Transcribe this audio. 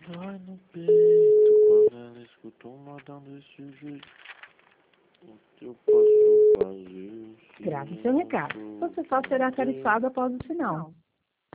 Dói no peito quando ela escuta um modão desse jeito. O que eu posso fazer? Grave seu recado. Você só será tarifado após o sinal.